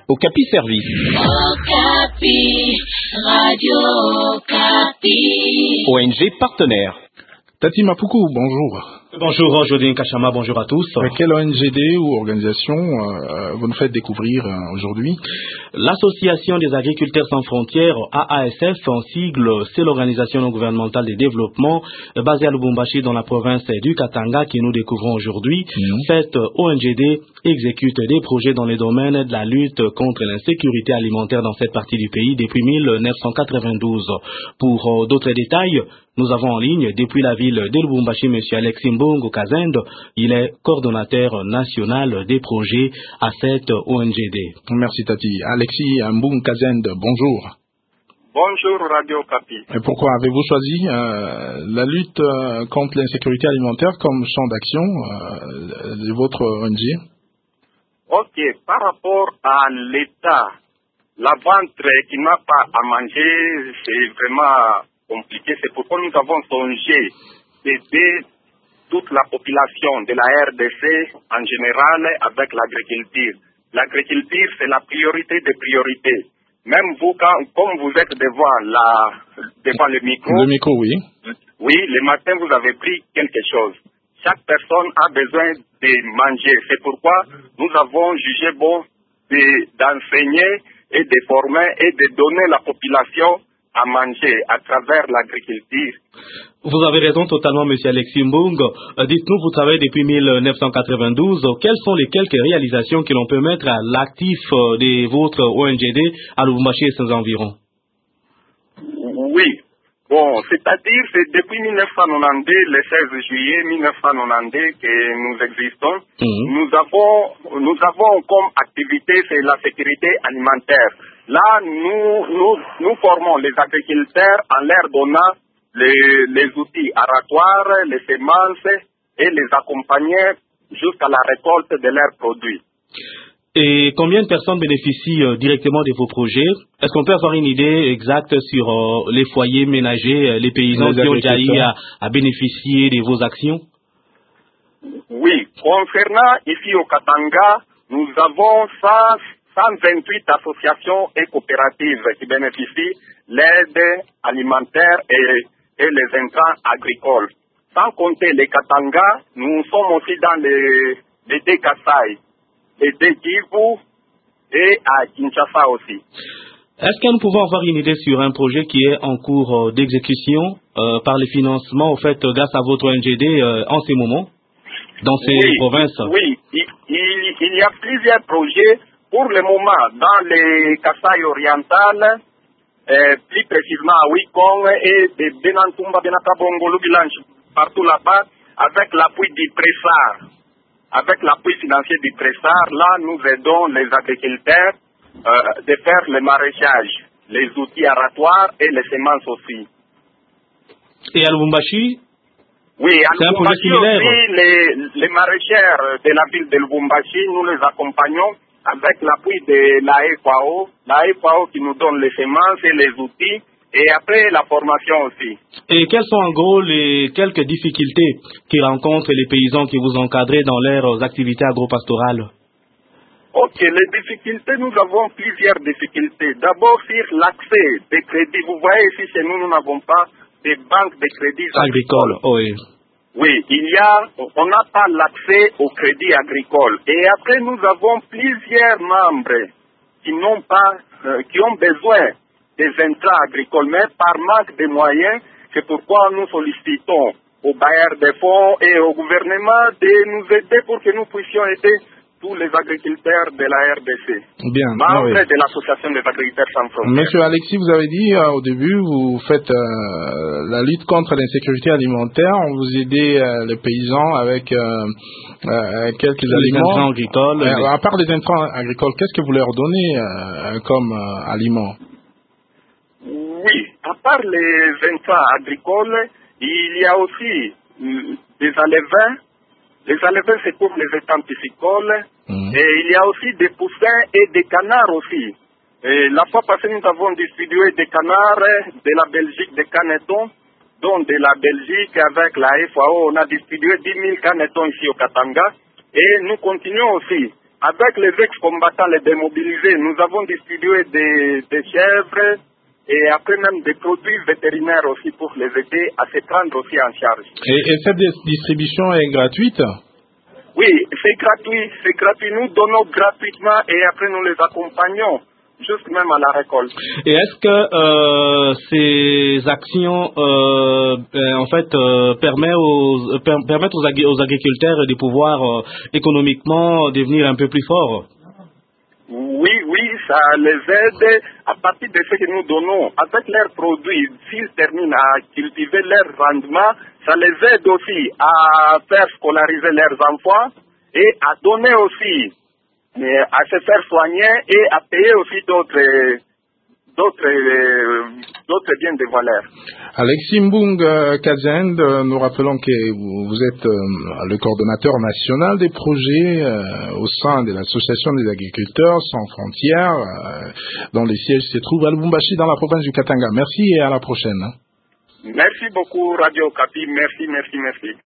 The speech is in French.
Okapi Service. Okapi, Radio Okapi. ONG partenaire. Tati Mapuku, bonjour. Bonjour, Jodine Kachama, bonjour à tous. Quelle ONGD ou organisation vous nous faites découvrir aujourd'hui? L'Association des agriculteurs sans frontières, AASF, en sigle, c'est l'organisation non gouvernementale de développement basée à Lubumbashi dans la province du Katanga que nous découvrons aujourd'hui. Cette ONGD exécute des projets dans les domaines de la lutte contre l'insécurité alimentaire dans cette partie du pays depuis 1992. Pour d'autres détails, nous avons en ligne depuis la ville de Lubumbashi M. Alexis Mbongo Kazend. Il est coordonnateur national des projets à cette ONGD. Merci Tati. Alexis Mbongo Kazend, bonjour. Bonjour Radio Okapi. Et pourquoi avez-vous choisi la lutte contre l'insécurité alimentaire comme champ d'action de votre ONG? Ok, par rapport à l'État, la ventre qui n'a pas à manger, c'est vraiment compliqué. C'est pourquoi nous avons songé d'aider toute la population de la RDC en général avec l'agriculture. L'agriculture, c'est la priorité des priorités. Même vous, comme vous êtes devant le micro. Le micro, oui. Oui, le matin, vous avez pris quelque chose. Chaque personne a besoin de manger. C'est pourquoi nous avons jugé bon d'enseigner et de former et de donner la population à manger à travers l'agriculture. Vous avez raison totalement, M. Alexis Mbongo. Dites-nous, vous travaillez depuis 1992. Quelles sont les quelques réalisations que l'on peut mettre à l'actif de votre ONGD à Lubumbashi et ses environs? Oui. Bon, c'est-à-dire c'est depuis 1992, le 16 juillet 1992 que nous existons. Nous avons comme activité, c'est la sécurité alimentaire. Là, nous formons les agriculteurs en leur donnant les outils aratoires, les semences et les accompagner jusqu'à la récolte de leurs produits. Et combien de personnes bénéficient directement de vos projets? Est-ce qu'on peut avoir une idée exacte sur les foyers ménagers, les paysans qui ont déjà eu à bénéficier de vos actions? Oui, concernant ici au Katanga, nous avons 128 associations et coopératives qui bénéficient l'aide alimentaire et les intrants agricoles. Sans compter les Katanga, nous sommes aussi dans les deux Kasaï, les deux Kivu et à Kinshasa aussi. Est-ce que nous pouvons avoir une idée sur un projet qui est en cours d'exécution par les financements, au fait, grâce à votre ONGD en ces moments, dans ces provinces? Oui, il y a plusieurs projets. Pour le moment, dans les Kasaï orientales, plus précisément à Wikong et de Benantumba, Benatabongo, Lubilanche, partout là-bas, avec l'appui du Pressar, avec l'appui financier du Pressar, là, nous aidons les agriculteurs de faire le maraîchage, les outils aratoires et les semences aussi. Et à Lubumbashi? Oui, à Lubumbashi aussi, les maraîchers de la ville de Lubumbashi, nous les accompagnons avec l'appui de la FAO qui nous donne les semences et les outils, et après la formation aussi. Et quelles sont en gros les quelques difficultés que rencontrent les paysans qui vous encadrent dans leurs activités agropastorales? Ok, les difficultés, nous avons plusieurs difficultés. D'abord sur l'accès des crédits. Vous voyez ici chez nous, nous n'avons pas de banques de crédits agricoles. Oui. Oui, on n'a pas l'accès au crédit agricole. Et après, nous avons plusieurs membres qui ont besoin des intrants agricoles, mais par manque de moyens, c'est pourquoi nous sollicitons aux bailleurs de fonds et au gouvernement de nous aider pour que nous puissions aider tous les agriculteurs de la RDC. Bien. Membres de l'association des agriculteurs sans frontières. Monsieur Alexis, vous avez dit au début, vous faites la lutte contre l'insécurité alimentaire, vous aidez les paysans avec quelques aliments. Intrants agricoles. À part les intrants agricoles, qu'est-ce que vous leur donnez comme aliments? Oui, à part les intrants agricoles, il y a aussi des alevins. Les alevins, c'est pour les étangs piscicoles. Et il y a aussi des poussins et des canards aussi. Et la fois passée, nous avons distribué des canards de la Belgique, des canetons, dont de la Belgique avec la FAO, on a distribué 10 000 canetons ici au Katanga. Et nous continuons aussi avec les ex-combattants, les démobilisés, nous avons distribué des chèvres et après même des produits vétérinaires aussi pour les aider à se prendre aussi en charge. Et cette distribution est gratuite? Oui, c'est gratuit. Nous donnons gratuitement et après nous les accompagnons juste même à la récolte. Et est-ce que ces actions permettent aux agriculteurs de pouvoir économiquement devenir un peu plus forts? Oui, ça les aide à partir de ce que nous donnons. Avec leurs produits, s'ils terminent à cultiver leur rendement, ça les aide aussi à faire scolariser leurs enfants et à donner aussi, à se faire soigner et à payer aussi d'autres biens de valeur. Alexis Mbung Kazend, nous rappelons que vous êtes le coordonnateur national des projets au sein de l'Association des agriculteurs sans frontières, dont le siège se trouve à Lubumbashi dans la province du Katanga. Merci et à la prochaine. Merci beaucoup Radio Okapi, merci.